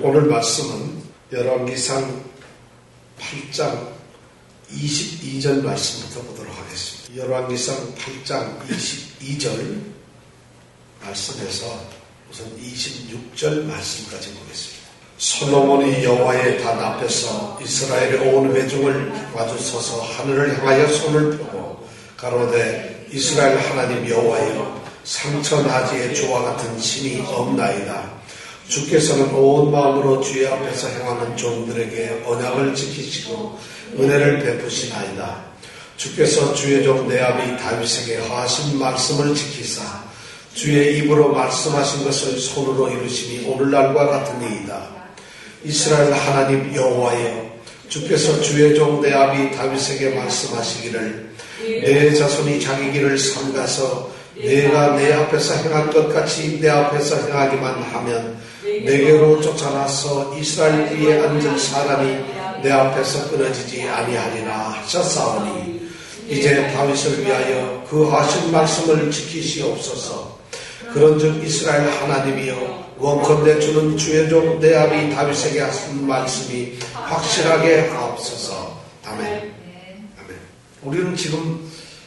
오늘 말씀은 열왕기상 8장 22절 말씀부터 보도록 하겠습니다. 열왕기상 8장 22절 말씀에서 우선 26절 말씀까지 보겠습니다. 솔로몬이 여호와의 단 앞에서 이스라엘의 온 회중을 마주서서 하늘을 향하여 손을 펴고 가로되 이스라엘 하나님 여호와여 상처나지의 주와 같은 신이 없나이다. 주께서는 온 마음으로 주의 앞에서 행하는 종들에게 언약을 지키시고 은혜를 베푸시나이다. 주께서 주의 종 내 아비 다윗에게 하신 말씀을 지키사 주의 입으로 말씀하신 것을 손으로 이루시니 오늘날과 같으니이다. 이스라엘 하나님 여호와여 주께서 주의 종 내 아비 다윗에게 말씀하시기를 내 자손이 자기 길을 삼가서 내가 내 앞에서 행한 것 같이 내 앞에서 행하기만 하면 내게로 쫓아나서 이스라엘 위에 앉은 사람이 내 앞에서 끊어지지 아니하리라 하셨사오니 이제 다윗을 위하여 그 하신 말씀을 지키시옵소서. 그런즉 이스라엘 하나님이여 원컨대 주는 주의 종 내 아비 다윗에게 하신 말씀이 확실하게 하옵소서. 아멘. 아멘. 우리는 지금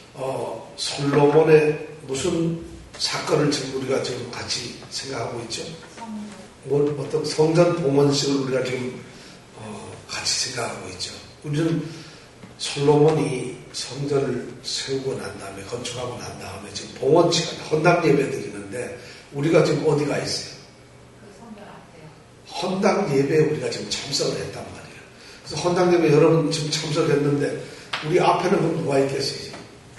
솔로몬의 무슨 사건을 지금 우리가 지금 같이 생각하고 있죠? 어떤 성전 봉헌식을 우리가 지금 같이 생각하고 있죠. 우리는 솔로몬이 성전을 세우고 난 다음에 건축하고 난 다음에 지금 봉헌 시간 헌당 예배 드리는데 우리가 지금 어디가 있어요? 헌당 예배에 우리가 지금 참석을 했단 말이에요. 그래서 헌당 예배 여러분 지금 참석했는데 우리 앞에는 그럼 누가 있겠어요? 지금?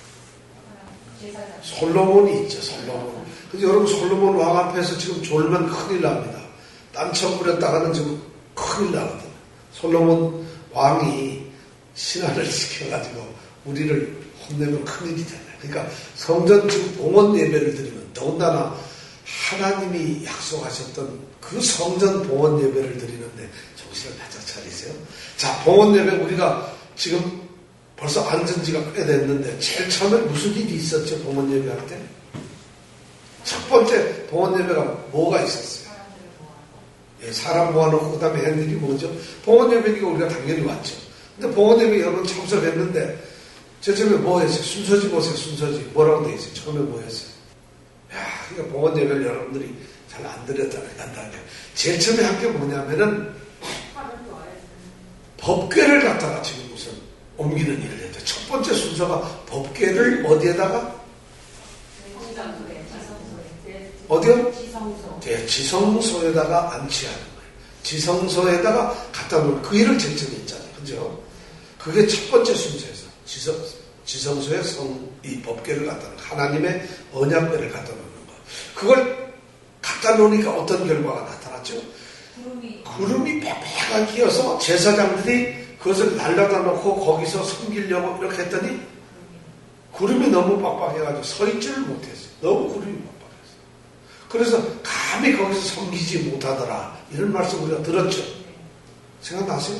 솔로몬이 있죠. 솔로몬. 그래서 여러분 솔로몬 왕 앞에서 지금 졸면 큰일 납니다. 딴청 부렸다가는 지금 큰일 나거든요. 솔로몬 왕이 신하를 시켜가지고 우리를 혼내면 큰일이잖아요. 그러니까 성전 지금 봉헌 예배를 드리면 더군다나 하나님이 약속하셨던 그 성전 봉헌 예배를 드리는데 정신을 바짝 차리세요. 자, 봉헌 예배 우리가 지금 벌써 앉은 지가 꽤 됐는데 제일 처음에 무슨 일이 있었죠? 봉헌 예배할 때? 첫 번째 봉헌 예배가 뭐가 있었어요? 예, 사람 모아놓고 그 다음에 한 일이 뭐죠? 봉헌 예배니까 우리가 당연히 왔죠. 근데 봉헌 예배 여러분 참석했는데 제일 처음에 뭐 했어요? 순서지 보세요. 순서지. 뭐라고 돼 있어요? 처음에 뭐 했어요? 야, 그러니까 봉헌 예배를 여러분들이 잘 안 드렸다는 간단하게. 제일 처음에 한 게 뭐냐면은 법궤를 갖다가 지금 무슨 옮기는 일을 했죠. 첫 번째 순서가 법궤를 어디에다가? 어디요? 지성소에다가 안치하는 거예요. 지성소에다가 갖다 놓은 그 일을 제일 처음에 했잖아요. 그죠? 그게 첫 번째 순서에서 지성소에 이 법궤를 갖다 놓은 하나님의 언약궤를 갖다 놓는 거. 그걸 갖다 놓으니까 어떤 결과가 나타났죠? 구름이 빽빽하게 끼어서 제사장들이 그것을 날라다 놓고 거기서 섬기려고 이렇게 했더니 구름이 너무 빡빡해가지고 서 있지를 못했어요. 너무 구름이 빡빡했어요. 그래서 감히 거기서 섬기지 못하더라. 이런 말씀 우리가 들었죠. 생각나세요?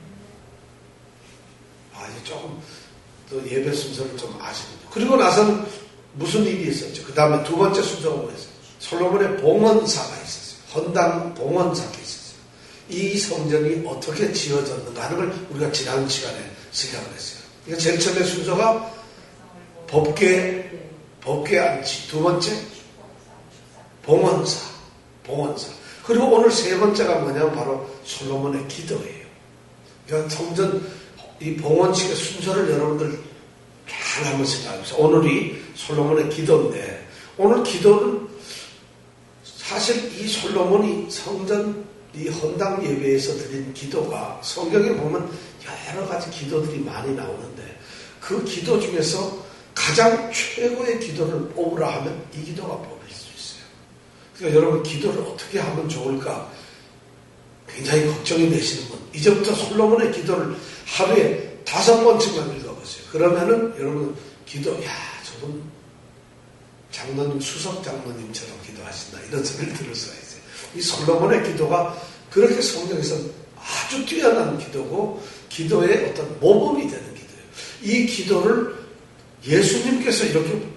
이제 조금 더 예배 순서를 좀 아시군요. 그리고 나서는 무슨 일이 있었죠? 그 다음에 두 번째 순서가 뭐였어요? 솔로몬의 봉헌사가 있었어요. 헌당 봉헌사가 있었어요. 이 성전이 어떻게 지어졌는가 하는 걸 우리가 지난 시간에 생각을 했어요. 그러니까 제일 처음에 순서가 법궤 안치, 두 번째 봉헌사. 그리고 오늘 세 번째가 뭐냐면 바로 솔로몬의 기도예요. 그러니까 성전 이 봉헌식의 순서를 여러분들 잘 한번 생각해보세요. 오늘이 솔로몬의 기도인데 오늘 기도는 사실 이 솔로몬이 성전 이 헌당 예배에서 드린 기도가 성경에 보면 여러 가지 기도들이 많이 나오는데 그 기도 중에서 가장 최고의 기도를 뽑으라 하면 이 기도가 뽑힐 수 있어요. 그러니까 여러분 기도를 어떻게 하면 좋을까 굉장히 걱정이 되시는 분 이제부터 솔로몬의 기도를 하루에 5번씩만 읽어보세요. 그러면은 여러분 기도 저분 장로님 수석 장로님처럼 기도하신다 이런 소리를 들을 수가 있어요. 이 솔로몬의 기도가 그렇게 성경에서 아주 뛰어난 기도고 기도의 어떤 모범이 되는 기도예요. 이 기도를 예수님께서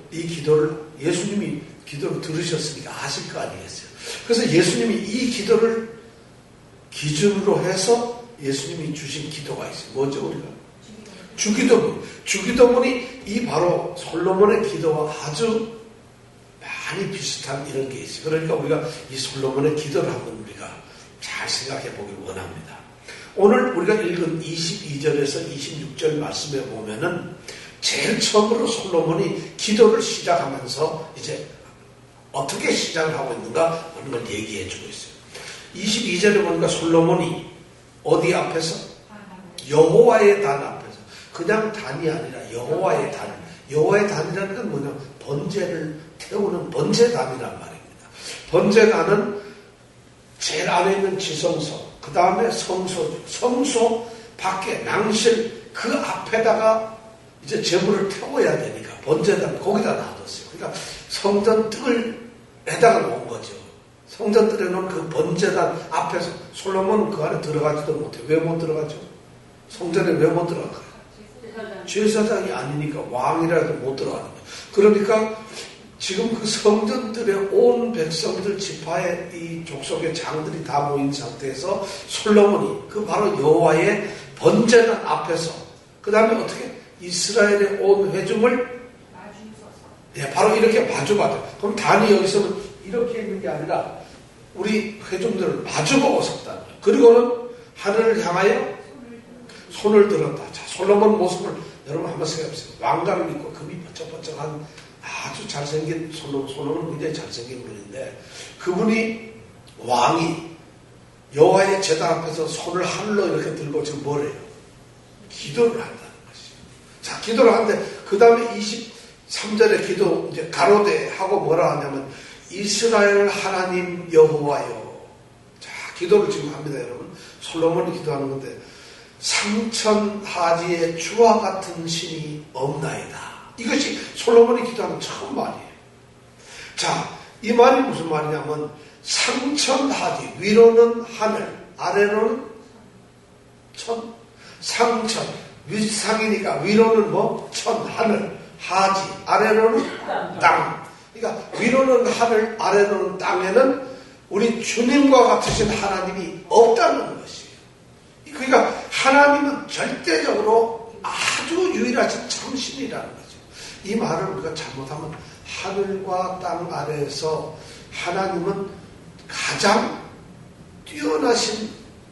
예수님이 기도를 들으셨으니까 아실 거 아니겠어요. 그래서 예수님이 이 기도를 기준으로 해서 예수님이 주신 기도가 있어요. 뭐죠, 우리가? 주기도문. 주기도문이 이 바로 솔로몬의 기도와 아주 많이 비슷한 이런 게 있어요. 그러니까 우리가 이 솔로몬의 기도를 한번 우리가 잘 생각해 보길 원합니다. 오늘 우리가 읽은 22절에서 26절 말씀에 보면은 제일 처음으로 솔로몬이 기도를 시작하면서 이제 어떻게 시작을 하고 있는가 하는 걸 얘기해 주고 있어요. 22절에 보니까 솔로몬이 어디 앞에서? 여호와의 단 앞에서. 그냥 단이 아니라 여호와의 단. 여호와의 단이라는 건 뭐냐? 번제를 태우는 번제단이란 말입니다. 번제단은 제일 안에 있는 지성소, 그 다음에 성소죠. 성소 밖에 낭실 그 앞에다가 이제 제물을 태워야 되니까 번제단 거기다 놔뒀어요. 그러니까 성전 뜰에다가 놓은 거죠. 성전 뜰에 놓은 그 번제단 앞에서 솔로몬은 그 안에 들어가지도 못해요. 왜 못 들어가죠? 성전에 왜 못 들어가요? 제사장이 아니니까 왕이라도 못 들어가는 거예요. 그러니까 지금 그 성전들에 온 백성들 지파의 이 족속의 장들이 다 모인 상태에서 솔로몬이 그 바로 여호와의 번제단 앞에서 그 다음에 어떻게 이스라엘의 온 회중을 바로 이렇게 마주봐요. 그럼 단이 여기서는 이렇게 있는 게 아니라 우리 회중들을 마주보고 섰다. 그리고는 하늘을 향하여 손을 들었다. 자, 솔로몬 모습을 여러분 한번 생각해보세요. 왕관을 입고 금이 번쩍번쩍한 아주 잘생긴 솔로몬은 굉장히 잘생긴 분인데 그분이 왕이 여호와의 제단 앞에서 손을 하늘로 이렇게 들고 지금 뭐래요? 기도를 한다는 것이에요. 자, 기도를 하는데 그 다음에 23절의 기도 이제 가로대 하고 뭐라 하냐면 이스라엘 하나님 여호와여. 자, 기도를 지금 합니다, 여러분. 솔로몬이 기도하는 건데 상천하지에 주와 같은 신이 없나이다. 이것이 솔로몬이 기도하는 처음 말이에요. 자, 이 말이 무슨 말이냐면 상천하지, 위로는 하늘, 아래로는 천, 상천, 윗상이니까 위로는 뭐? 천, 하늘, 하지, 아래로는 땅. 그러니까 위로는 하늘, 아래로는 땅에는 우리 주님과 같으신 하나님이 없다는 것이에요. 그러니까 하나님은 절대적으로 아주 유일하신 참신이라는 거죠. 이 말을 우리가 잘못하면 하늘과 땅 아래에서 하나님은 가장 뛰어나신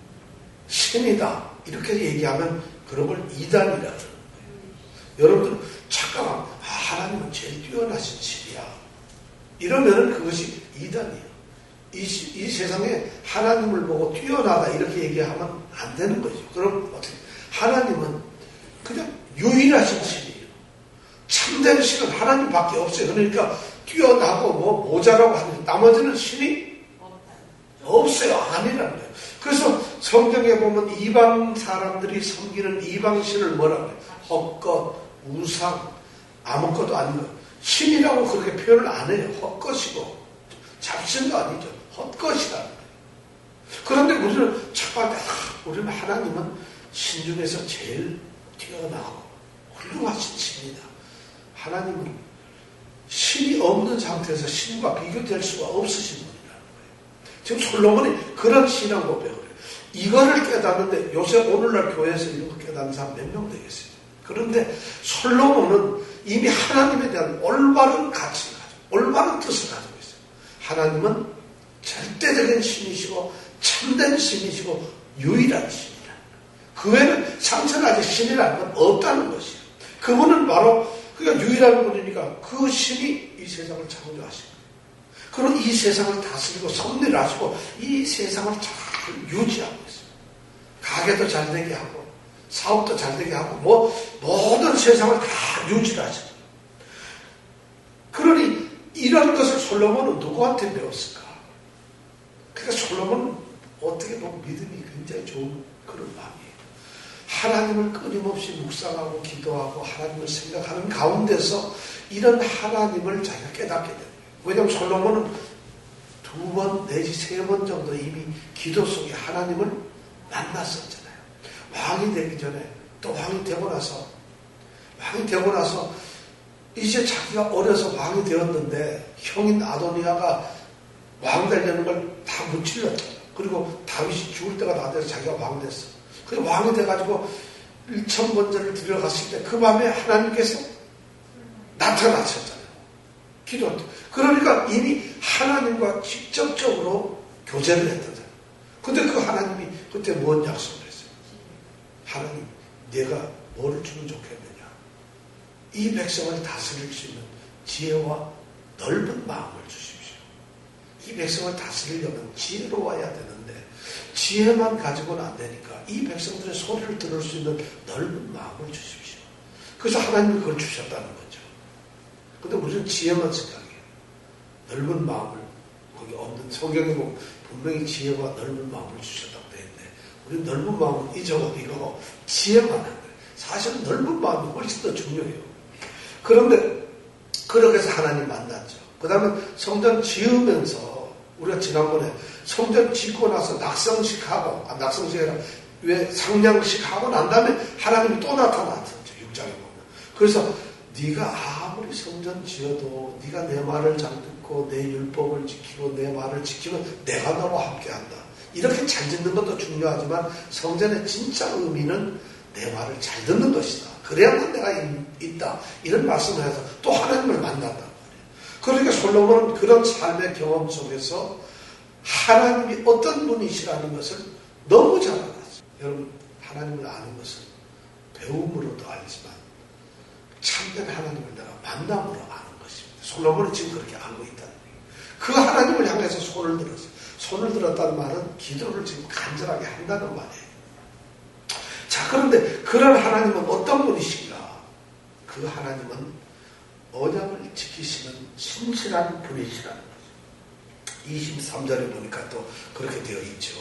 신이다. 이렇게 얘기하면 그런 걸 이단이라는 거예요. 여러분들 착각하면 하나님은 제일 뛰어나신 신이야. 이러면 그것이 이단이에요. 이 세상에 하나님을 보고 뛰어나다 이렇게 얘기하면 안 되는 거죠. 그럼 어떻게? 하나님은 그냥 유일하신 신이에요. 참된 신은 하나님밖에 없어요. 그러니까 뛰어나고 뭐 모자라고 하는 나머지는 신이 없어요. 아니라는 거예요. 그래서 성경에 보면 이방 사람들이 섬기는 이방 신을 뭐라고 해요? 헛것, 우상, 아무것도 아닌 것. 신이라고 그렇게 표현을 안 해요. 헛것이고 잡신도 아니죠. 헛것이라는 거예요. 그런데 우리는 착각할 때 우리는 하나님은 신 중에서 제일 뛰어나고 훌륭하신 신이다. 하나님은 신이 없는 상태에서 신과 비교될 수가 없으신 분이라는 거예요. 지금 솔로몬이 그런 신앙 고백을 해요. 이거를 깨닫는데 요새 오늘날 교회에서 이런 거 깨닫는 사람 몇 명 되겠어요. 그런데 솔로몬은 이미 하나님에 대한 올바른 가치를 가지고 올바른 뜻을 가지고 있어요. 하나님은 절대적인 신이시고 참된 신이시고 유일한 신이라. 그 외에는 상천하지 신이라는 건 없다는 것이에요. 그분은 바로 그가 유일한 분이니까 그 신이 이 세상을 창조하신 거예요. 그럼 이 세상을 다스리고 섭리를 하시고 이 세상을 잘 유지하고 있어요. 가게도 잘 되게 하고 사업도 잘 되게 하고 뭐 모든 세상을 다 유지를 하셔요. 그러니 이런 것을 솔로몬은 누구한테 배웠을까? 그러니까 솔로몬은 어떻게 보면 믿음이 굉장히 좋은 그런 마음이에요. 하나님을 끊임없이 묵상하고 기도하고 하나님을 생각하는 가운데서 이런 하나님을 자기가 깨닫게 돼요. 왜냐하면 솔로몬은 2번 내지 3번 정도 이미 기도 속에 하나님을 만났었잖아요. 왕이 되기 전에 또 왕이 되고 나서 이제 자기가 어려서 왕이 되었는데 형인 아도니아가 왕 되려는 걸 다 무찔렀잖아요. 그리고 다윗이 죽을 때가 다 돼서 자기가 왕 됐어. 그 왕이 돼가지고 1000번제를 드려갔을 때 그 밤에 하나님께서 나타나셨잖아요. 기도할 때. 그러니까 이미 하나님과 직접적으로 교제를 했던 사람. 근데 그 하나님이 그때 뭔 약속을 했어요? 하나님, 내가 뭐를 주면 좋겠느냐? 이 백성을 다스릴 수 있는 지혜와 넓은 마음을 주십시오. 이 백성을 다스리려면 지혜로워야 되는데 지혜만 가지고는 안 되니까 이 백성들의 소리를 들을 수 있는 넓은 마음을 주십시오. 그래서 하나님이 그걸 주셨다는 거죠. 근데 우리는 지혜만 생각해요. 넓은 마음을 거기 없는 성경에 보면 분명히 지혜와 넓은 마음을 주셨다고 되어 있는데 우리 넓은 마음을 잊어버리고 지혜만 한 거예요. 사실은 넓은 마음이 훨씬 더 중요해요. 그런데 그렇게 해서 하나님 만났죠. 그 다음에 성전 지으면서 우리가 지난번에 성전 짓고 나서 낙성식하고 낙성식이 아니라 왜 상냥식하고 난 다음에 하나님이 또 나타났었죠. 6장에 보면. 그래서 네가 아무리 성전 지어도 네가 내 말을 잘 듣고 내 율법을 지키고 내 말을 지키면 내가 너와 함께한다. 이렇게 잘 듣는 것도 중요하지만 성전의 진짜 의미는 내 말을 잘 듣는 것이다. 그래야만 내가 있다. 이런 말씀을 해서 또 하나님을 만난단 말이에요. 그러니까 솔로몬은 그런 삶의 경험 속에서 하나님이 어떤 분이시라는 것을 너무 잘 알았어요. 여러분, 하나님을 아는 것은 배움으로도 알지만 참된 하나님을 내가 만남으로 아는 것입니다. 솔로몬이 지금 그렇게 알고 있다는 거예요. 그 하나님을 향해서 손을 들었어요. 손을 들었다는 말은 기도를 지금 간절하게 한다는 말이에요. 자, 그런데 그런 하나님은 어떤 분이신가? 그 하나님은 언약을 지키시는 신실한 분이시라는 거죠. 23절에 보니까 또 그렇게 되어 있죠.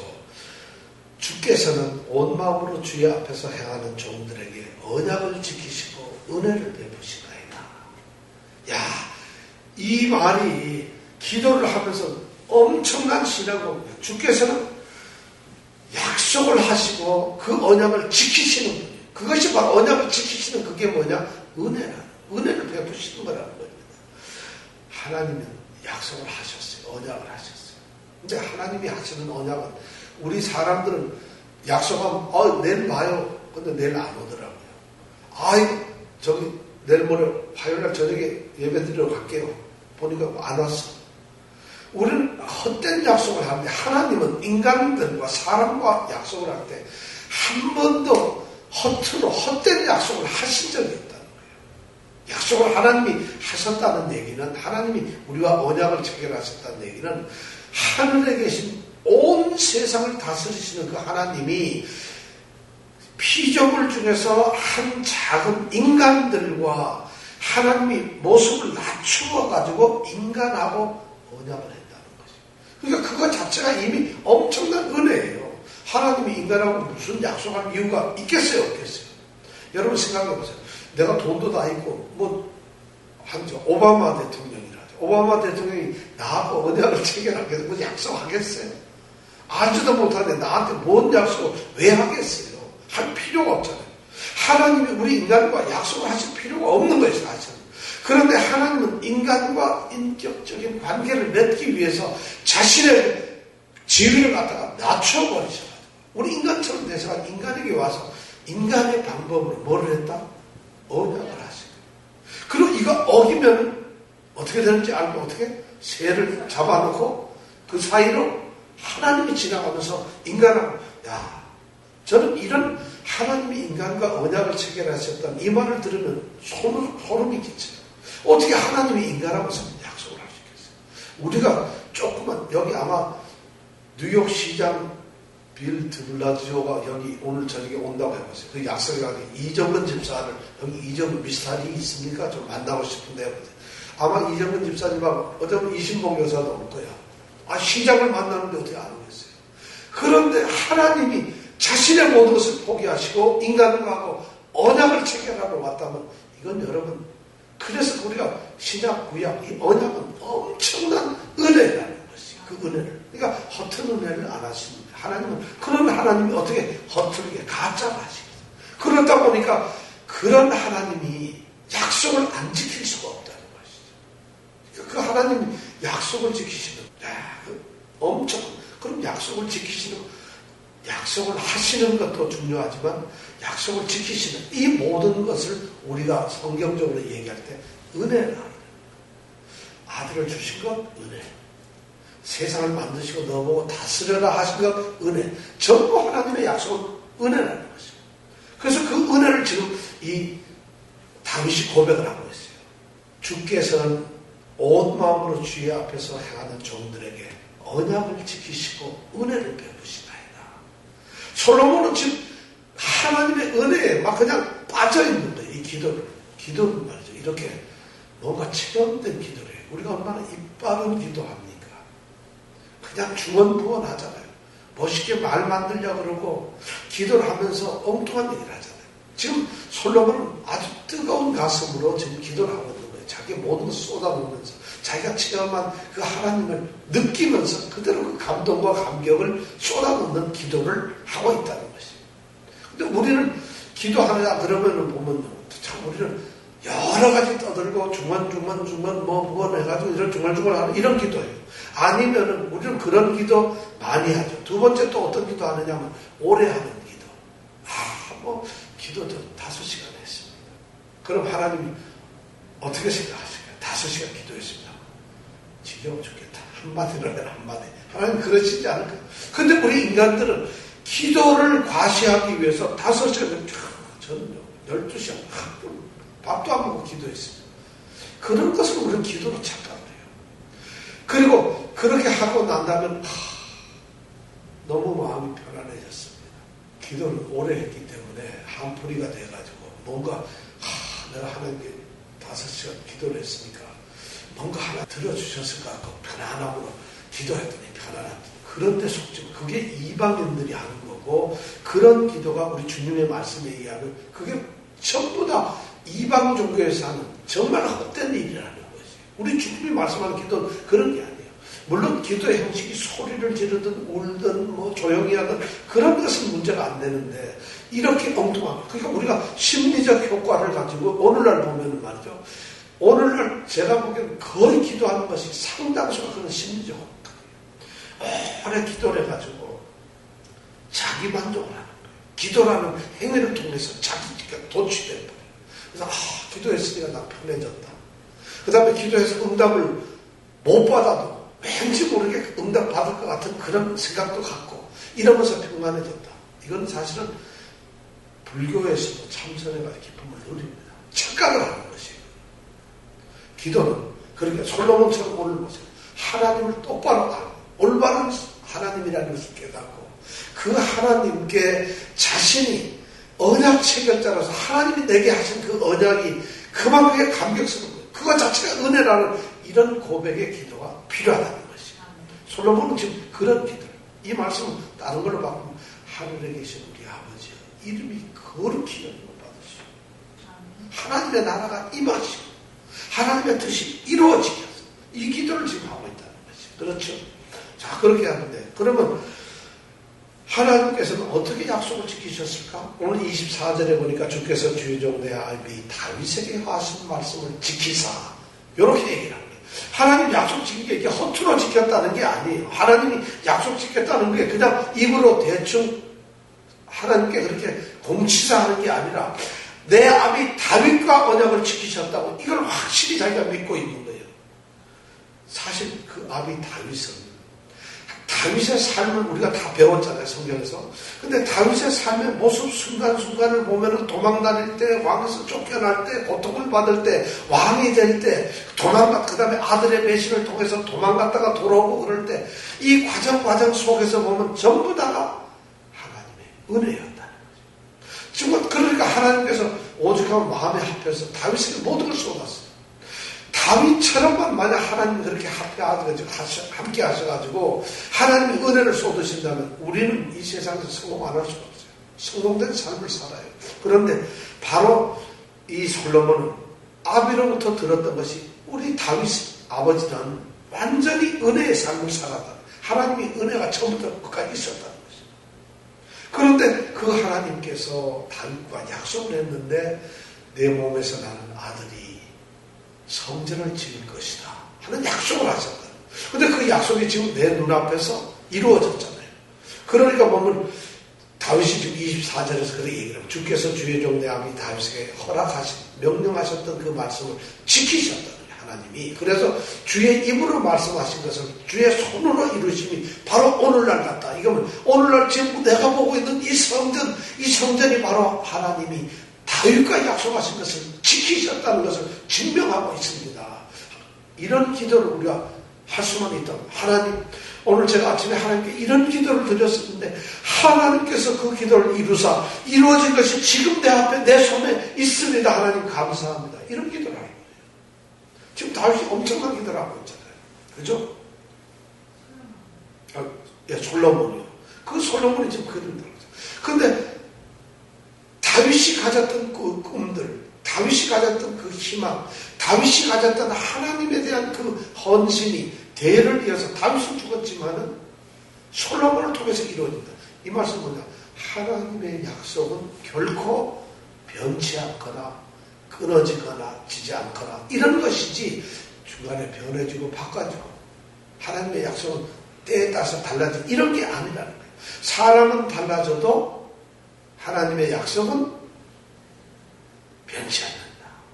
주께서는 온 마음으로 주의 앞에서 행하는 종들에게 언약을 지키시고 은혜를 베푸시나이다. 야, 이 말이 기도를 하면서 엄청난 신앙입니다. 주께서는 약속을 하시고 그 언약을 지키시는 분이에요. 그것이 바로 언약을 지키시는 그게 뭐냐? 은혜를 베푸시는 거라는 겁니다. 하나님은 약속을 하셨어요. 언약을 하셨어요. 이제 하나님이 하시는 언약은 우리 사람들은 약속하면 내일 봐요. 근데 내일 안 오더라고요. 저기 내일 모레 화요일날 저녁에 예배 드리러 갈게요. 보니까 안 왔어. 우리는 헛된 약속을 하는데 하나님은 인간들과 사람과 약속을 할 때 한 번도 허투루 헛된 약속을 하신 적이 없다는 거예요. 약속을 하나님이 하셨다는 얘기는 하나님이 우리와 언약을 체결하셨다는 얘기는 하늘에 계신 온 세상을 다스리시는 그 하나님이 피조물 중에서 한 작은 인간들과 하나님이 모습을 낮추어 가지고 인간하고 언약을 했다는 거죠. 그러니까 그것 자체가 이미 엄청난 은혜예요. 하나님이 인간하고 무슨 약속할 이유가 있겠어요, 없겠어요? 여러분 생각해 보세요. 내가 돈도 다 있고 오바마 대통령이라죠. 오바마 대통령이 나하고 언약을 체결하겠어요? 뭐 약속하겠어요? 알지도 못하는데 나한테 뭔 약속을 왜 하겠어요? 할 필요가 없잖아요. 하나님이 우리 인간과 약속을 하실 필요가 없는 거예요, 사실. 그런데 하나님은 인간과 인격적인 관계를 맺기 위해서 자신의 지위를 갖다가 낮춰버리셔가지고 우리 인간처럼 되셔가지고 인간에게 와서 인간의 방법으로 뭐를 했다? 언약을 하시고 그리고 이거 어기면 어떻게 되는지 알고 어떻게? 새를 잡아놓고 그 사이로 하나님이 지나가면서 인간하고 저는 이런 하나님이 인간과 언약을 체결하셨다는 이 말을 들으면 소름이 끼쳐요. 어떻게 하나님이 인간하고 약속을 할 수 있겠어요? 우리가 조금만 여기 아마 뉴욕 시장 빌 드블라지오가 여기 오늘 저녁에 온다고 해보세요. 그 약속에 가서 이정근 집사를 여기 이정근 미스터리 있습니까? 좀 만나고 싶은데 아마 이정근 집사님하고 어쩌면 이신봉 여사도 올 거야. 시장을 만나는데 어떻게 안 오겠어요? 그런데 하나님이 자신의 모든 것을 포기하시고 인간하고 언약을 체결하러 왔다면 이건 여러분 그래서 우리가 신약 구약 이 언약은 엄청난 은혜라는 것이 그 은혜를 그러니까 허튼 은혜를 안 하십니다. 하나님은 그런 하나님이 어떻게 허투루게 가짜를 하시겠어요? 그러다 보니까 그런 하나님이 약속을 안 지킬 수가 없다는 것이죠. 그 하나님이 약속을 지키시는 엄청 그럼 약속을 하시는 것도 중요하지만 약속을 지키시는 이 모든 것을 우리가 성경적으로 얘기할 때 은혜라. 아들을 주신 것 은혜. 세상을 만드시고 너보고 다스려라 하신 것 은혜. 전부 하나님의 약속은 은혜라는 것입니다. 그래서 그 은혜를 지금 이 다윗이 고백을 하고 있어요. 주께서는 온 마음으로 주의 앞에서 행하는 종들에게 언약을 지키시고 은혜를 베푸시나이다. 솔로몬은 지금 하나님의 은혜에 막 그냥 빠져있는 거예요. 이 기도는 말이죠. 이렇게 뭔가 체험된 기도래요. 우리가 얼마나 이빠른 기도합니까? 그냥 중언부언하잖아요. 멋있게 말 만들려고 그러고 기도를 하면서 엉뚱한 얘기를 하잖아요. 지금 솔로몬은 아주 뜨거운 가슴으로 지금 기도를 하고 있는 거예요. 자기 모든 것을 쏟아놓으면서 자기가 체험한 그 하나님을 느끼면서 그대로 그 감동과 감격을 쏟아놓는 기도를 하고 있다는 것이에요. 근데 우리는 기도하느냐 그러면은 보면 참 우리는 여러 가지 떠들고 중얼중얼 뭐 해가지고 이런 중얼중얼 하는 이런 기도예요. 아니면은 우리는 그런 기도 많이 하죠. 두 번째 또 어떤 기도 하느냐면 오래 하는 기도. 기도도 5시간 했습니다. 그럼 하나님이 어떻게 생각하실까요? 5시간 기도했습니다. 지겨워 죽겠다. 한마디로 해라 한마디. 하나님 그러시지 않을까요? 근데 우리 인간들은 기도를 과시하기 위해서 5시간 저는 12시간 밥도 안 먹고 기도했습니다. 그런 것을 우리는 기도로 착각을 해요. 그리고 그렇게 하고 난 다음에 너무 마음이 편안해졌습니다. 기도를 오래 했기 때문에 한풀이가 돼가지고 뭔가 내가 하나님께 5시간 기도를 했으니까 뭔가 하나 들어주셨을 것 같고 편안함으로 기도했더니 편안한 그런데 속지 그게 이방인들이 하는 거고 그런 기도가 우리 주님의 말씀에 의하면 그게 전부 다 이방 종교에서 하는 정말 헛된 일이라는 것이. 우리 주님이 말씀하는 기도는 그런 게 아니에요. 물론 기도의 형식이 소리를 지르든 울든 뭐 조용히 하든 그런 것은 문제가 안 되는데 이렇게 엉뚱한 그러니까 우리가 심리적 효과를 가지고 오늘날 보면은 말이죠. 오늘날 제가 보기에는 거의 기도하는 것이 상당수가 그런 심리적 효과예요. 오래 기도를 해가지고 자기 만족을 하는 거예요. 기도라는 행위를 통해서 자기가 도취되는 거예요. 그래서 기도했으니까 나 편해졌다. 그 다음에 기도해서 응답을 못 받아도 왠지 모르게 응답 받을 것 같은 그런 생각도 갖고 이러면서 평안해졌다. 이건 사실은 불교에서도 참선해가 기쁨을 누립니다. 착각을 하는 것이에요. 기도는 그러니까 솔로몬처럼 오늘 보세요. 하나님을 똑바로 알고 올바른 하나님이라는 것을 깨닫고 그 하나님께 자신이 언약 체결자라서 하나님이 내게 하신 그 언약이 그만큼의 감격스러운 거예요. 그거 자체가 은혜라는 이런 고백의 기도가 필요하다는 것이에요. 솔로몬은 지금 그런 기도를 이 말씀은 다른 걸로 바꾸면 하늘에 계신 우리 아버지 이름이 거룩히 여김을 받으시고 하나님의 나라가 임하시고 하나님의 뜻이 이루어지게 해서 이 기도를 지금 하고 있다는 것이죠. 그렇죠? 자 그렇게 하는데 그러면 하나님께서는 어떻게 약속을 지키셨을까? 오늘 24절에 보니까 주께서 주의 종 내 아비 다윗에게 하신 말씀을 지키사 이렇게 얘기를 합니다. 하나님 약속 지킨 게 이게 허투루 지켰다는 게 아니에요. 하나님이 약속 지켰다는 게 그냥 입으로 대충 하나님께 그렇게 공치사하는 게 아니라 내 아비 다윗과 언약을 지키셨다고 이걸 확실히 자기가 믿고 있는 거예요. 사실 그 아비 다윗의 삶을 우리가 다 배웠잖아요, 성경에서. 근데 다윗의 삶의 모습 순간순간을 보면은 도망 다닐 때, 왕에서 쫓겨날 때, 고통을 받을 때, 왕이 될 때, 그 다음에 아들의 배신을 통해서 도망갔다가 돌아오고 그럴 때, 이 과정 속에서 보면 전부 다가 하나님의 은혜였다는 거죠. 지금 그러니까 하나님께서 오죽하면 마음에 합해서 다윗에게 모든 걸 쏟았어요. 다윗처럼만 만약 하나님이 그렇게 함께 하셔가지고 하나님이 은혜를 쏟으신다면 우리는 이 세상에서 성공 안 할 수가 없어요. 성공된 삶을 살아요. 그런데 바로 이 솔로몬은 아비로부터 들었던 것이 우리 다윗 아버지는 완전히 은혜의 삶을 살았다. 하나님이 은혜가 처음부터 끝까지 있었다는 것이죠. 그런데 그 하나님께서 다윗과 약속을 했는데 내 몸에서 나는 아들이 성전을 지을 것이다 하는 약속을 하셨다. 근데 그 약속이 지금 내 눈앞에서 이루어졌잖아요. 그러니까 보면 다윗이 지금 24절에서 그렇게 얘기를 합니다. 주께서 주의 종 내 아비 다윗에게 허락하신 명령하셨던 그 말씀을 지키셨다는 거예요. 하나님이. 그래서 주의 입으로 말씀하신 것을 주의 손으로 이루심이 바로 오늘날 같다. 이거는 오늘날 지금 내가 보고 있는 이 성전이 바로 하나님이 다윗과 약속하신 것을 지키셨다는 것을 증명하고 있습니다. 이런 기도를 우리가 할 수만 있다면 하나님, 오늘 제가 아침에 하나님께 이런 기도를 드렸었는데 하나님께서 그 기도를 이루사 이루어진 것이 지금 내 앞에 내 손에 있습니다. 하나님 감사합니다. 이런 기도를 하는 거예요. 지금 다윗이 엄청난 기도를 하고 있잖아요. 그죠? 솔로몬이요. 그 솔로몬이 지금 그런 기도를 하죠. 그런데 다윗이 가졌던 그 꿈들, 다윗이 가졌던 그 희망, 다윗이 가졌던 하나님에 대한 그 헌신이 대를 이어서 다윗은 죽었지만은 솔로몬을 통해서 이루어진다. 이 말씀은 뭐냐? 하나님의 약속은 결코 변치 않거나 끊어지거나 지지 않거나 이런 것이지 중간에 변해지고 바꿔지고 하나님의 약속은 때에 따라서 달라지고 이런 게 아니라는 거예요. 사람은 달라져도 하나님의 약속은 변치 않는다.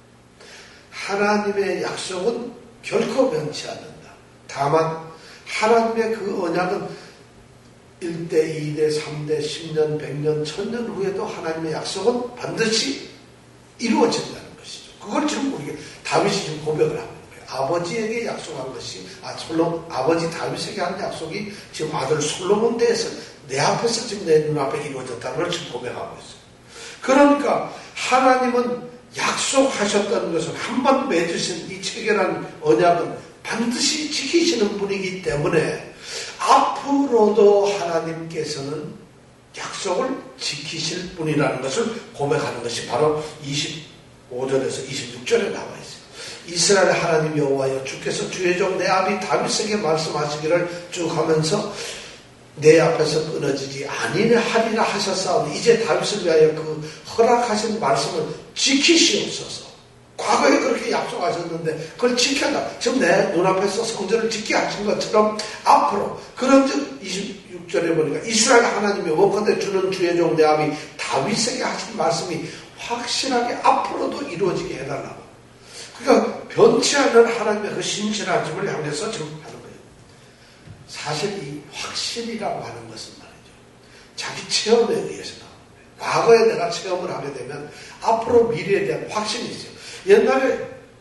하나님의 약속은 결코 변치 않는다. 다만 하나님의 그 언약은 1대, 2대, 3대, 10년, 100년, 1000년 후에도 하나님의 약속은 반드시 이루어진다는 것이죠. 그걸 지금 우리가 다윗이 지금 고백을 하는 거예요. 아버지에게 약속한 것이 아버지 다윗에게 한 약속이 지금 아들 솔로몬 대해서 내 앞에서 지금 내 눈앞에 이루어졌다는 걸 지금 고백하고 있어요. 그러니까 하나님은 약속하셨다는 것은 한 번 맺으신 이 체결한 언약은 반드시 지키시는 분이기 때문에 앞으로도 하나님께서는 약속을 지키실 분이라는 것을 고백하는 것이 바로 25절에서 26절에 나와 있어요. 이스라엘 하나님 여호와여 주께서 주의 종 내 아비 다윗에게 말씀하시기를 쭉 하면서 내 앞에서 끊어지지 아니하리라 하셨사오니 이제 다윗을 위하여 그 허락하신 말씀을 지키시옵소서. 과거에 그렇게 약속하셨는데 그걸 지켜라. 지금 내 눈앞에서 성전을 지키게 하신 것처럼 앞으로 그런즉 26절에 보니까 이스라엘 하나님이 원컨대 주는 주의 종 내 아비 다윗에게 하신 말씀이 확실하게 앞으로도 이루어지게 해달라고. 그러니까 변치 않는 하나님의 그 신실하심을 향해서 지금 하는 거예요. 사실 이 확신이라고 하는 것은 말이죠. 자기 체험에 의해서 나오는 거예요. 과거에 내가 체험을 하게 되면 앞으로 미래에 대한 확신이 있어요. 옛날에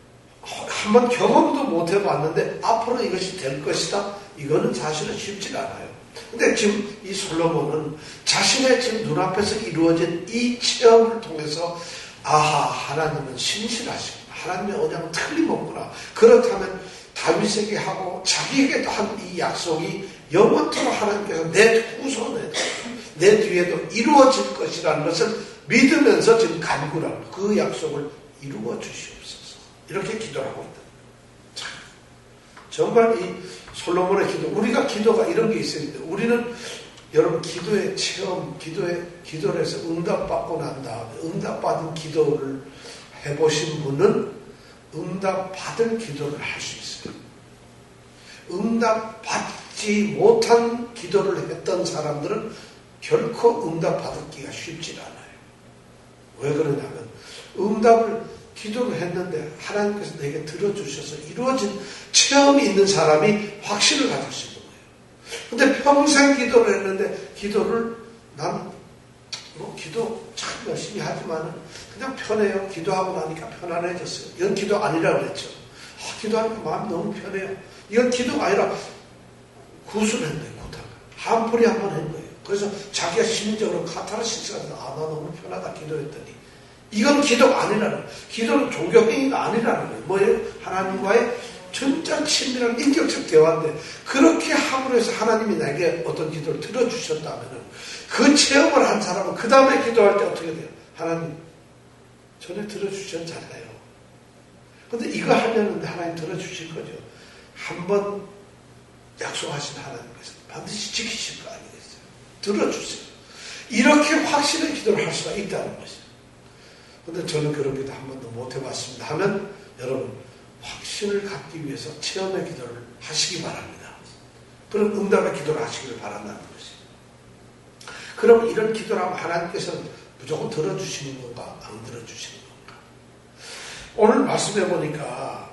한번 경험도 못 해봤는데 앞으로 이것이 될 것이다. 이거는 사실은 쉽지 않아요. 근데 지금 이 솔로몬은 자신의 지금 눈앞에서 이루어진 이 체험을 통해서 아하, 하나님은 신실하시고 하나님의 언약은 틀림없구나. 그렇다면 다윗에게 하고 자기에게도 한 이 약속이 영원토록 하나님께서 내 후손에도 내 뒤에도 이루어질 것이라는 것을 믿으면서 지금 간구하고 그 약속을 이루어 주시옵소서. 이렇게 기도를 하고 있다. 참, 정말 이 솔로몬의 기도, 우리가 기도가 이런 게 있어야 돼요. 우리는 여러분 기도의 체험, 기도를 해서 응답받고 난 다음에 응답받은 기도를 해보신 분은 응답받을 기도를 할 수 있어요. 응답받지 못한 기도를 했던 사람들은 결코 응답받기가 쉽지 않아요. 왜 그러냐면 응답을 기도를 했는데 하나님께서 내게 들어주셔서 이루어진 체험이 있는 사람이 확신을 가질 수 있는 거예요. 근데 평생 기도를 했는데 기도를 난 기도 참 열심히 하지만은 그냥 편해요. 기도하고 나니까 편안해졌어요. 이건 기도 아니라고 그랬죠. 기도하니까 마음이 너무 편해요. 이건 기도가 아니라 구술한 거예요. 한풀이 한번 한 거예요. 그래서 자기가 심리적으로 카타르시스가 돼서 나 너무 편하다 기도했더니 이건 기도가 아니라는 거예요. 기도는 종교행위가 아니라는 거예요. 뭐예요? 하나님과의 진짜 친밀한 인격적 대화인데 그렇게 함으로 해서 하나님이 나에게 어떤 기도를 들어주셨다면 그 체험을 한 사람은 그 다음에 기도할 때 어떻게 돼요? 하나님 전에 들어주셨잖아요. 근데 이거 하려는데 하나님 들어주실 거죠. 한번 약속하신 하나님께서 반드시 지키실 거 아니겠어요? 들어주세요. 이렇게 확신의 기도를 할 수가 있다는 것이죠. 근데 저는 그런 기도 한 번도 못 해봤습니다 하면 여러분 확신을 갖기 위해서 체험의 기도를 하시기 바랍니다. 그런 응답의 기도를 하시기를 바란다는 것이에요. 그럼 이런 기도를 하면 하나님께서는 무조건 들어주시는 건가? 안 들어주시는 건가? 오늘 말씀해 보니까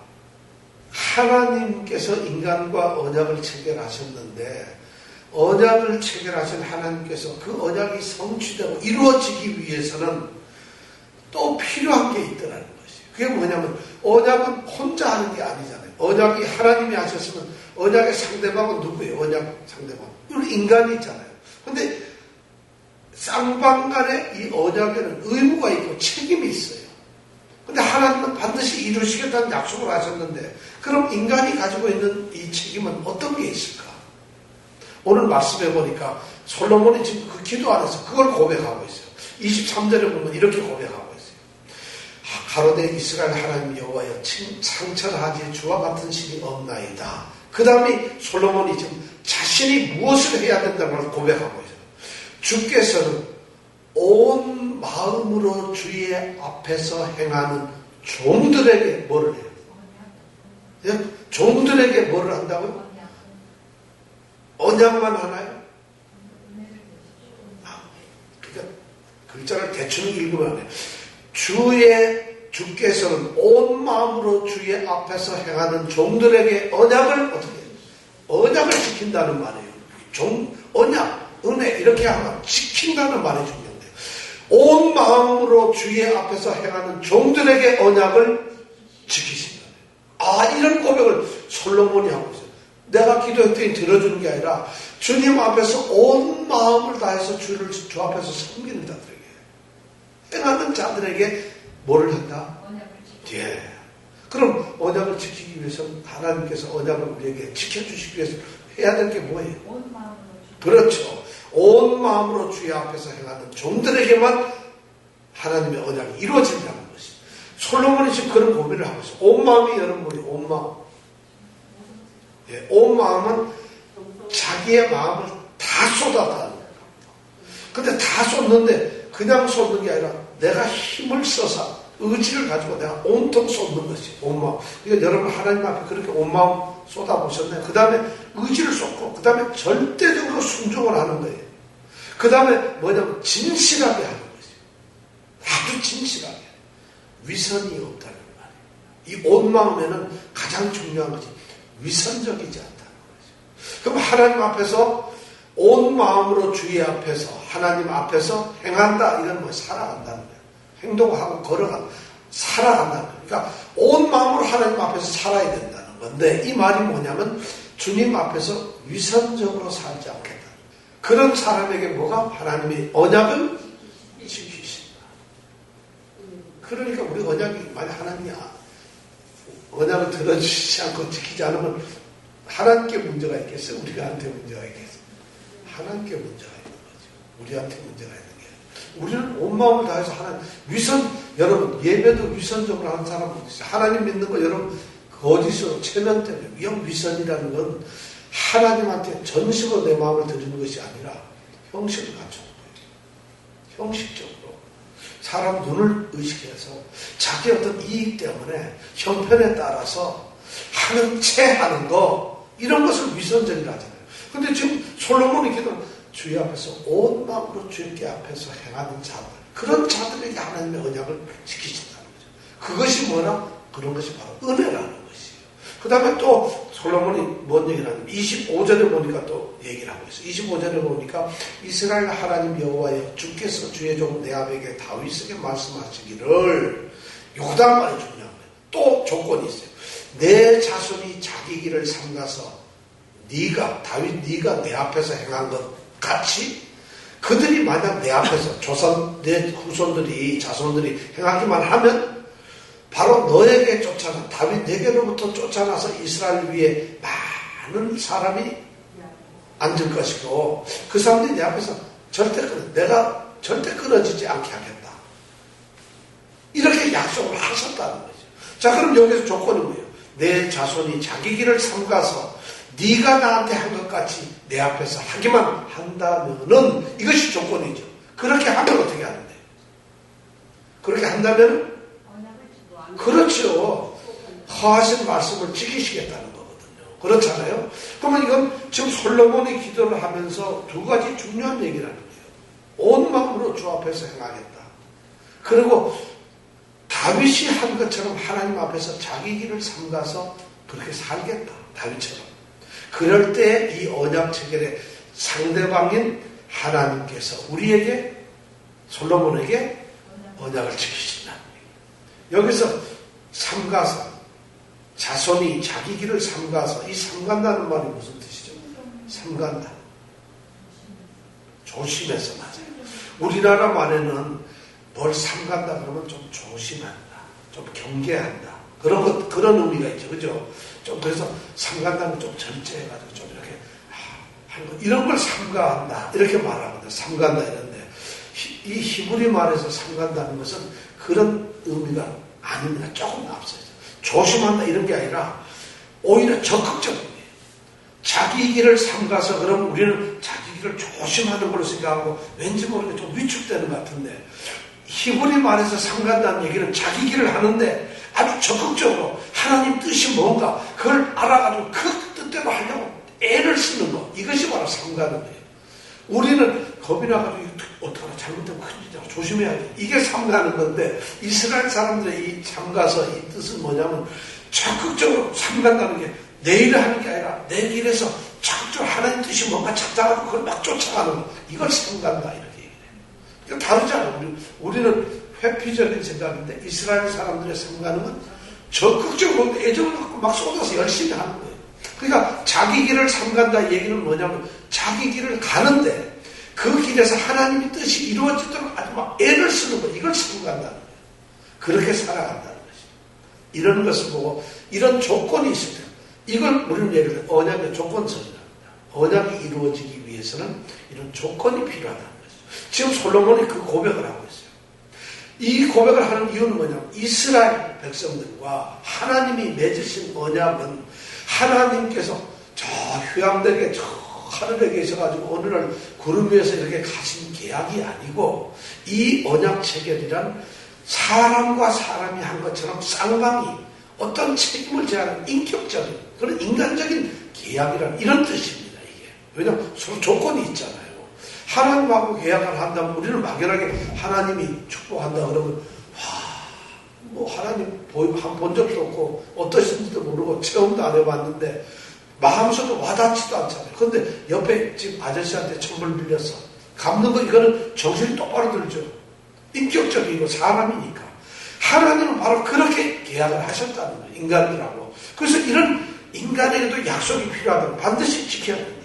하나님께서 인간과 언약을 체결하셨는데 언약을 체결하신 하나님께서 그 언약이 성취되고 이루어지기 위해서는 또 필요한 게 있더라는 것이에요. 그게 뭐냐면 언약은 혼자 하는 게 아니잖아요. 언약이 하나님이 하셨으면 언약의 상대방은 누구예요? 언약 상대방. 우리 인간이 있잖아요. 근데 쌍방간에 이 언약에는 의무가 있고 책임이 있어요. 근데 하나님은 반드시 이루시겠다는 약속을 하셨는데 그럼 인간이 가지고 있는 이 책임은 어떤 게 있을까? 오늘 말씀해 보니까 솔로몬이 지금 그 기도 안에서 그걸 고백하고 있어요. 23절에 보면 이렇게 고백하고 있어요. 가로되 이스라엘 하나님 여호와여 창천하지 주와 같은 신이 없나이다. 그 다음에 솔로몬이 지금 자신이 무엇을 해야 된다는 걸 고백하고 있어요. 주께서는 온 마음으로 주의 앞에서 행하는 종들에게 뭐를 해요? 예? 종들에게 뭐를 한다고요? 언약만 하나요? 그러니까 글자를 대충 읽으면 안 해요. 주께서는 온 마음으로 주의 앞에서 행하는 종들에게 언약을 어떻게 해요? 언약을 지킨다는 말이에요. 언약, 은혜 이렇게 하면 지킨다는 말이 중요한데요. 온 마음으로 주의 앞에서 행하는 종들에게 언약을 지키신다. 이런 고백을 솔로몬이 하고 있어요. 내가 기도했더니 들어주는 게 아니라 주님 앞에서 온 마음을 다해서 주 앞에서 섬기는 자들에게 행하는 자들에게 뭐를 한다? 예. 그럼 언약을 지키기 위해서는 하나님께서 언약을 우리에게 지켜주시기 위해서 해야 될 게 뭐예요? 온 마음으로. 그렇죠. 온 마음으로 주의 앞에서 행하는 종들에게만 하나님의 언약이 이루어진다는 것이. 솔로몬이 지금 그런 고민을 하고 있어요. 온 마음이 여러분이 온 마음. 예, 온 마음은 자기의 마음을 다 쏟았다는 거예요. 근데 다 쏟는데 그냥 쏟는 게 아니라 내가 힘을 써서 의지를 가지고 내가 온통 쏟는 것이 온 마음. 그러니까 여러분 하나님 앞에 그렇게 온 마음 쏟아보셨나요? 그 다음에 의지를 쏟고 그 다음에 절대적으로 순종을 하는 거예요. 그 다음에 뭐냐면 진실하게 하는 거죠. 아주 진실하게. 위선이 없다는 말이에요. 이 온 마음에는 가장 중요한 것이 위선적이지 않다는 거죠. 그럼 하나님 앞에서 온 마음으로 주의 앞에서 하나님 앞에서 행한다. 이건 뭐 살아간다는 거예요. 행동하고 걸어가고 살아간다는 거예요. 그러니까 온 마음으로 하나님 앞에서 살아야 된다는 건데 이 말이 뭐냐면 주님 앞에서 위선적으로 살지 않겠다. 그런 사람에게 뭐가? 하나님의 언약을 지키신다. 그러니까 우리 언약이 만약 하나님이 언약을 들어주시지 않고 지키지 않으면 하나님께 문제가 있겠어요? 우리한테 문제가 있겠어요? 하나님께 문제가 있는 거죠. 우리한테 문제가 있는 게. 우리는 온 마음을 다해서 하나님, 여러분, 예배도 위선적으로 하는 사람도 있어요. 하나님 믿는 거 여러분, 거짓으로, 체면 때문에, 위선이라는 건 하나님한테 전식으로 내 마음을 드리는 것이 아니라 형식을 갖추는 거예요. 형식적으로. 사람 눈을 의식해서 자기 어떤 이익 때문에 형편에 따라서 하는 채 하는 거, 이런 것을 위선적이라 하잖아요. 근데 지금 솔로몬이 기도는 주의 앞에서 온 마음으로 주의 앞에서 행하는 자들, 그런 자들에게 하나님의 언약을 지키신다는 거죠. 그것이 뭐라? 그런 것이 바로 은혜라는 것이에요. 그 다음에 또 솔로몬이 뭔 얘기를 하냐면 25절에 보니까 또 얘기를 하고 있어요. 25절에 보니까 이스라엘 하나님 여호와여 주께서 주의 종 레압에게 다윗에게 말씀하시기를, 요다 말이 중요한 거예요. 또 조건이 있어요. 내 자손이 자기 길을 삼가서 다윗 네가 내 앞에서 행한 것 같이 그들이 만약 내 앞에서 내 후손들이 자손들이 행하기만 하면 바로 너에게 다윗 내게로부터 쫓아나서 이스라엘 위에 많은 사람이 앉을 것이고 그 사람들이 내 앞에서 내가 절대 끊어지지 않게 하겠다. 이렇게 약속을 하셨다는 거죠. 자, 그럼 여기서 조건이 뭐예요? 내 자손이 자기 길을 삼가서 네가 나한테 한 것 같이 내 앞에서 하기만 한다면은 이것이 조건이죠. 그렇게 하면 어떻게 하는데? 그렇게 한다면은 그렇죠. 하신 말씀을 지키시겠다는 거거든요. 그렇잖아요. 그러면 이건 지금 솔로몬이 기도를 하면서 두 가지 중요한 얘기라는 거예요. 온 마음으로 주 앞에서 행하겠다. 그리고 다윗이 한 것처럼 하나님 앞에서 자기 길을 삼가서 그렇게 살겠다. 다윗처럼. 그럴 때 이 언약 체결의 상대방인 하나님께서 우리에게 솔로몬에게 언약을 지키신다는 거예요. 여기서 삼가서 자손이 자기 길을 삼가서 이 삼간다는 말이 무슨 뜻이죠? 삼간다. 조심해서 맞아요. 우리나라 말에는 뭘 삼간다 그러면 좀 조심한다. 좀 경계한다. 그런 의미가 있죠. 그죠? 좀 그래서 삼간다는 좀 절제해가지고 좀 이렇게 하는 거. 이런 걸 삼가한다. 이렇게 말하거든요. 삼간다 이런데. 이 히브리 말에서 삼간다는 것은 그런 의미가 아닙니다. 조금 앞서요. 조심한다 이런 게 아니라 오히려 적극적이에요. 자기 길을 삼가서 그럼 우리는 자기 길을 조심하는 걸로 생각하고 왠지 모르게 좀 위축되는 것 같은데 히브리 말에서 삼간다는 얘기는 자기 길을 하는데 아주 적극적으로 하나님 뜻이 뭔가 그걸 알아가지고 그 뜻대로 하려고 애를 쓰는 거 이것이 바로 삼가는 거예요. 우리는 겁이 나가지고 어떡하나 잘못되면 큰일이다 조심해야 돼. 이게 삼가는 건데 이스라엘 사람들의 이 삼가서 이 뜻은 뭐냐면 적극적으로 삼간다는 게 내 일을 하는 게 아니라 내 길에서 적극적으로 하나님 뜻이 뭔가 찾아가지고 그걸 막 쫓아가는 거 이걸 삼간다 이렇게 얘기해요. 이거 다르잖아요. 우리는 회피적인 생각인데 이스라엘 사람들의 삼가는 건 적극적으로 애정을 갖고 막 쏟아서 열심히 하는 거예요. 그러니까 자기 길을 삼간다 얘기는 뭐냐면 자기 길을 가는데 그 길에서 하나님의 뜻이 이루어지도록 아주 막 애를 쓰는 거예요. 이걸 삼간다는 거예요. 그렇게 살아간다는 것이죠. 이런 것을 보고 이런 조건이 있을 때 이걸 우리는 예를 들어 언약의 조건설이랍니다. 언약이 이루어지기 위해서는 이런 조건이 필요하다는 거죠. 지금 솔로몬이 그 고백을 하고 있어요. 이 고백을 하는 이유는 뭐냐면 이스라엘 백성들과 하나님이 맺으신 언약은 하나님께서 저 휴양들에게 저 하늘에 계셔가지고 어느 날 구름 위에서 이렇게 가신 계약이 아니고 이 언약 체결이란 사람과 사람이 한 것처럼 쌍방이 어떤 책임을 져하는 인격적인 그런 인간적인 계약이라는 이런 뜻입니다. 이게 왜냐하면 서로 조건이 있잖아요. 하나님하고 계약을 한다면 우리는 막연하게 하나님이 축복한다 그러면 뭐 하나님 본 적도 없고 어떠신지도 모르고 체험도 안 해봤는데 마음속도 와닿지도 않잖아요. 그런데 옆에 지금 아저씨한테 천불 빌려서 갚는 거 이거는 정신이 똑바로 들죠. 인격적이고 사람이니까. 하나님은 바로 그렇게 계약을 하셨다는 거예요. 인간들하고. 그래서 이런 인간에게도 약속이 필요하다면 반드시 지켜야 된다.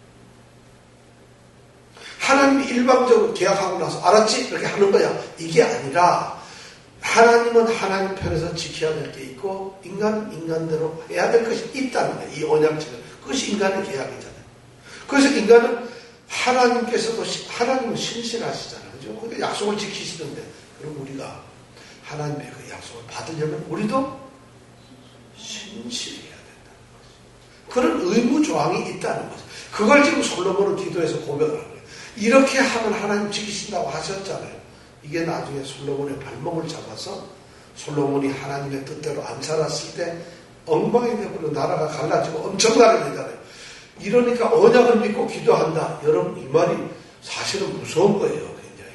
하나님이 일방적으로 계약하고 나서 알았지? 이렇게 하는 거야. 이게 아니라 하나님은 하나님 편에서 지켜야 될 게 있고 인간대로 해야 될 것이 있다는 거예요. 이 언약처럼. 그것이 인간의 계약이잖아요. 그래서 인간은 하나님은 신실하시잖아요. 그죠? 그러니까 약속을 지키시는데 그럼 우리가 하나님의 그 약속을 받으려면 우리도 신실해야 된다는 거죠. 그런 의무조항이 있다는 거죠. 그걸 지금 솔로몬은 기도해서 고백을 하는 거예요. 이렇게 하면 하나님 지키신다고 하셨잖아요. 이게 나중에 솔로몬의 발목을 잡아서 솔로몬이 하나님의 뜻대로 안 살았을 때 엉망이 되고 나라가 갈라지고 엄청나게 되잖아요. 이러니까 언약을 믿고 기도한다. 여러분 이 말이 사실은 무서운 거예요. 굉장히.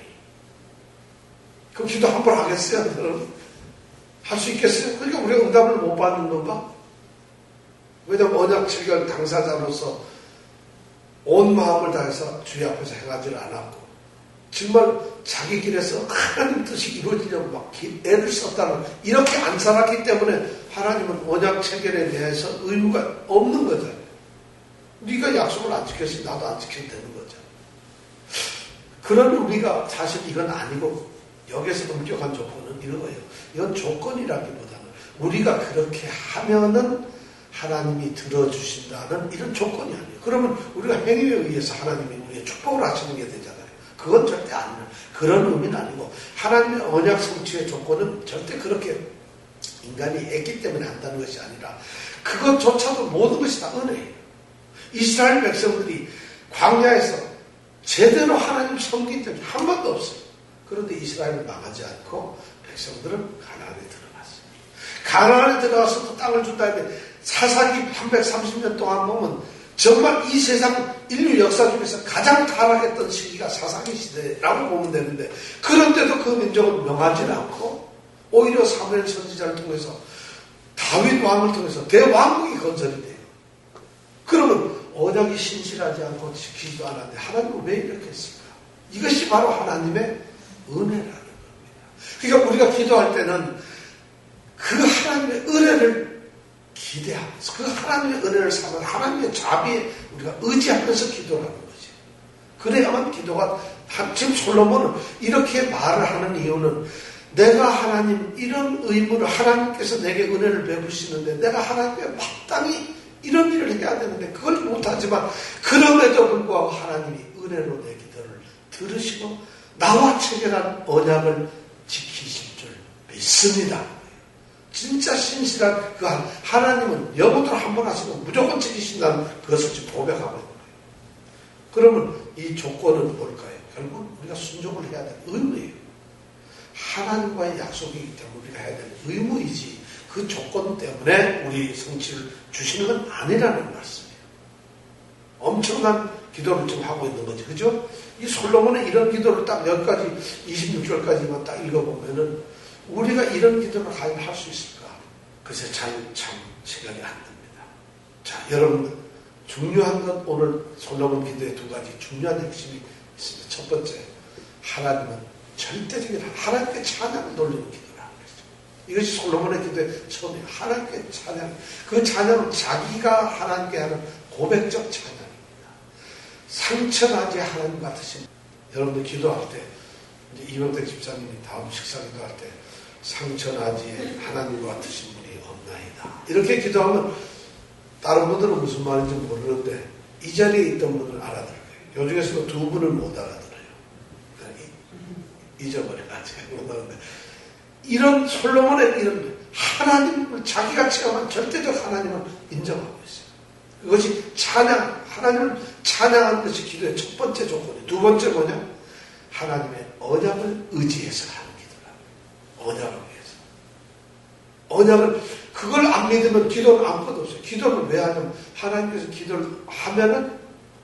그 기도 한 번 하겠어요? 여러분? 할 수 있겠어요? 그러니까 우리가 응답을 못 받는 건가? 왜냐하면 언약 체결 당사자로서 온 마음을 다해서 주의 앞에서 행하지를 않았고 정말 자기 길에서 하나님 뜻이 이루어지려고 막 애를 썼다는 이렇게 안 살았기 때문에 하나님은 언약 체결에 대해서 의무가 없는 거잖아요. 네가 약속을 안 지켰으니 나도 안 지켜도 되는 거죠. 그런 우리가 사실 이건 아니고 여기서 엄격한 조건은 이런 거예요. 이건 조건이라기보다는 우리가 그렇게 하면은 하나님이 들어주신다는 이런 조건이 아니에요. 그러면 우리가 행위에 의해서 하나님이 우리의 축복을 하시는 게 되잖아요. 그건 절대 아니에요. 그런 의미는 아니고 하나님의 언약 성취의 조건은 절대 그렇게 인간이 했기 때문에 한다는 것이 아니라 그것조차도 모든 것이 다 은혜예요. 이스라엘 백성들이 광야에서 제대로 하나님 섬긴 적이 한 번도 없어요. 그런데 이스라엘은 망하지 않고 백성들은 가나안에 들어갔어요. 가나안에 들어가서 또 땅을 준다 했는데 사사기 330년 동안 보면 정말 이 세상 인류 역사 중에서 가장 타락했던 시기가 사사기 시대라고 보면 되는데, 그런데도 그 민족은 명하지 않고 오히려 사무엘 선지자를 통해서 다윗 왕을 통해서 대왕국이 건설이 돼요. 그러면 언약이 신실하지 않고 지키지도 않았는데 하나님은 왜 이렇게 했을까? 이것이 바로 하나님의 은혜라는 겁니다. 그러니까 우리가 기도할 때는 그 하나님의 은혜를 기대하면서 그 하나님의 은혜를 삼아 하나님의 자비에 우리가 의지하면서 기도를 하는 거지. 그래야만 기도가, 지금 솔로몬은 이렇게 말을 하는 이유는 내가 하나님 이런 의무를, 하나님께서 내게 은혜를 베푸시는데 내가 하나님께 마땅히 이런 일을 해야 되는데 그걸 못하지만 그럼에도 불구하고 하나님이 은혜로 내 기도를 들으시고 나와 체결한 언약을 지키실 줄 믿습니다. 진짜 신실한 그 하나님은 영혼으로 한 번 하시면 무조건 지키신다는 그것을 지금 고백하고 있는 거예요. 그러면 이 조건은 뭘까요? 결국 우리가 순종을 해야 될 의무예요. 하나님과의 약속이기 때문에 우리가 해야 될 의무이지 그 조건 때문에 우리 성취를 주시는 건 아니라는 말씀이에요. 엄청난 기도를 지금 하고 있는 거지. 그죠? 이 솔로몬의 이런 기도를 딱 여기까지 26절까지만 딱 읽어보면은 우리가 이런 기도를 과연 할 수 있을까? 그래서 참 생각이 안 듭니다. 자, 여러분, 중요한 건 오늘 솔로몬 기도의 두 가지 중요한 핵심이 있습니다. 첫 번째, 하나님은 절대적인 하나님께 찬양을 돌리는 기도라는 거죠. 이것이 솔로몬의 기도의 처음에 하나님께 찬양, 그 찬양은 자기가 하나님께 하는 고백적 찬양입니다. 상처나지 하나님 같으신, 여러분들 기도할 때, 이제 이명택 집사님이 다음 식사 기도할 때 상처나지에 하나님과 같으신 분이 없나이다. 이렇게 기도하면 다른 분들은 무슨 말인지 모르는데 이 자리에 있던 분은 알아들어요. 요 중에서도 두 분은 못 알아들어요. 잊어버려가지고 못 알아들어요. 이런 솔로몬의 이런 하나님을 자기가 체험한 절대적 하나님을 인정하고 있어요. 그것이 찬양, 하나님을 찬양하는 것이 기도의 첫 번째 조건이에요. 두 번째 뭐냐? 하나님의 언약을 의지해서 하는 기도라. 언약을 위해서. 언약을, 그걸 안 믿으면 기도는 아무것도 없어요. 기도를 왜 하냐면 하나님께서 기도를 하면은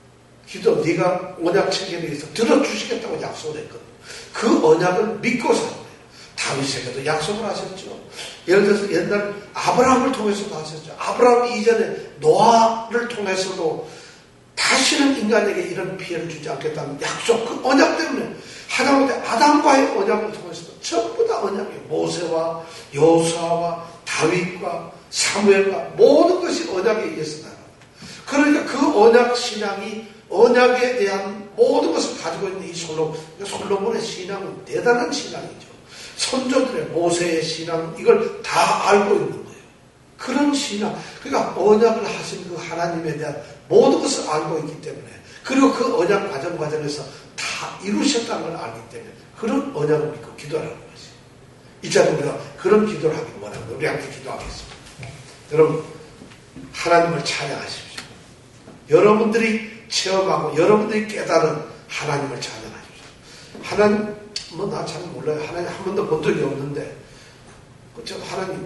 네가 언약 체계에 의해서 들어주시겠다고 약속을 했거든요. 그 언약을 믿고 사는 거예요. 다윗에게도 약속을 하셨죠. 예를 들어서 옛날 아브라함을 통해서도 하셨죠. 아브라함 이전에 노아를 통해서도 다시는 인간에게 이런 피해를 주지 않겠다는 약속, 그 언약 때문에 하다못해 아담과의 언약을 통해서도 전부 다 언약이에요. 모세와 여호수아와 다윗과 사무엘과 모든 것이 언약에 의해서 나갑니다. 그러니까 그 언약 신앙이, 언약에 대한 모든 것을 가지고 있는 이 솔로몬의 신앙은 대단한 신앙이죠. 선조들의 모세의 신앙, 이걸 다 알고 있는 거예요. 그런 신앙, 그러니까 언약을 하신 그 하나님에 대한 모든 것을 알고 있기 때문에, 그리고 그 언약 과정에서 다 이루셨다는 걸 알기 때문에 그런 언약을 믿고 기도하라는 것이. 이 자리에 우리가 그런 기도를 하기 원합니다. 우리 함께 기도하겠습니다. 여러분, 하나님을 찬양하십시오. 여러분들이 체험하고 여러분들이 깨달은 하나님을 찬양하십시오. 하나님, 나 잘 몰라요. 하나님 한 번도 본 적이 없는데 하나님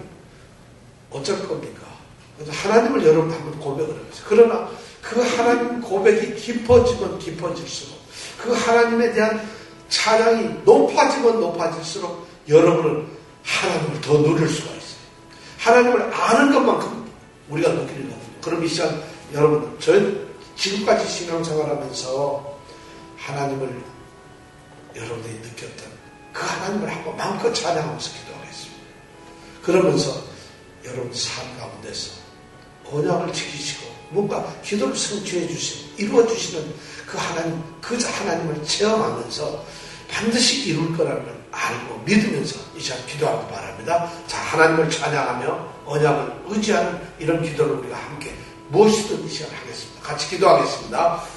어쩔 겁니까? 그래서 하나님을 여러분 한번 고백을 해보세요. 그러나 그 하나님 고백이 깊어지면 깊어질수록, 그 하나님에 대한 찬양이 높아지면 높아질수록 여러분은 하나님을 더 누릴 수가 있어요. 하나님을 아는 것만큼 우리가 느끼는 거거든요. 그럼 이 시간 여러분, 저는 지금까지 신앙생활하면서 하나님을 여러분들이 느꼈던 그 하나님을 한번 마음껏 찬양하면서 기도하겠습니다. 그러면서 여러분 삶 가운데서 언약을 지키시고 뭔가 기도를 성취해 주시고 이루어 주시는 그 하나님을 체험하면서 반드시 이룰 거라는 걸 알고 믿으면서 이 시간 기도하기 바랍니다. 자, 하나님을 찬양하며 언약을 의지하는 이런 기도를 우리가 함께 무엇이든 이 시간 하겠습니다. 같이 기도하겠습니다.